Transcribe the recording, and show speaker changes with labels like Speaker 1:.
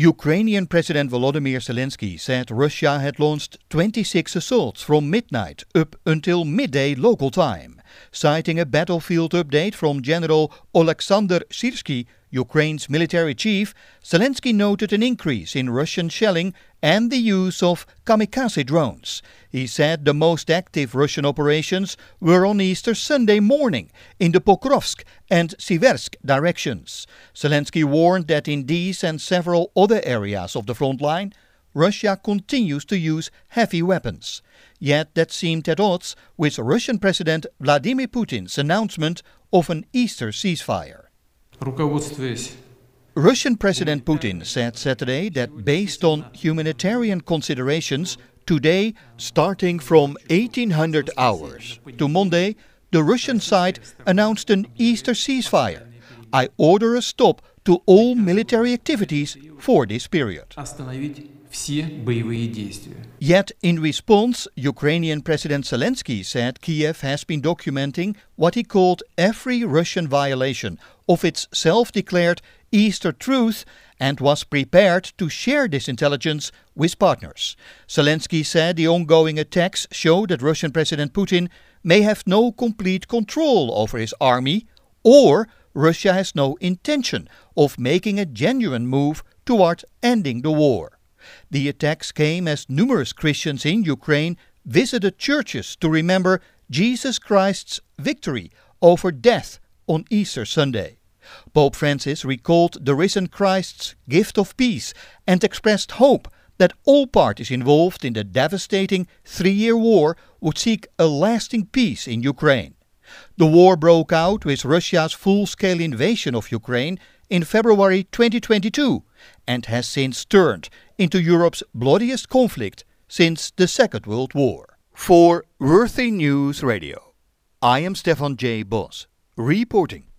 Speaker 1: Ukrainian President Volodymyr Zelensky said Russia had launched 26 assaults from midnight up until midday local time. Citing a battlefield update from General Oleksandr Syrsky, Ukraine's military chief, Zelensky noted an increase in Russian shelling and the use of kamikaze drones. He said the most active Russian operations were on Easter Sunday morning in the Pokrovsk and Siversk directions. Zelensky warned that in these and several other areas of the front line, Russia continues to use heavy weapons. Yet that seemed at odds with Russian President Vladimir Putin's announcement of an Easter ceasefire. Russian President Putin said Saturday that based on humanitarian considerations, today, starting from 1800 hours to Monday, the Russian side announced an Easter ceasefire. I order a stop to all military activities for this period. Yet, in response, Ukrainian President Zelensky said Kiev has been documenting what he called every Russian violation of its self-declared Easter truce and was prepared to share this intelligence with partners. Zelensky said the ongoing attacks show that Russian President Putin may have no complete control over his army, or Russia has no intention of making a genuine move toward ending the war. The attacks came as numerous Christians in Ukraine visited churches to remember Jesus Christ's victory over death on Easter Sunday. Pope Francis recalled the risen Christ's gift of peace and expressed hope that all parties involved in the devastating 3-year war would seek a lasting peace in Ukraine. The war broke out with Russia's full-scale invasion of Ukraine in February 2022 and has since turned into Europe's bloodiest conflict since the Second World War. For Worthy News Radio, I am Stefan J. Bos, reporting.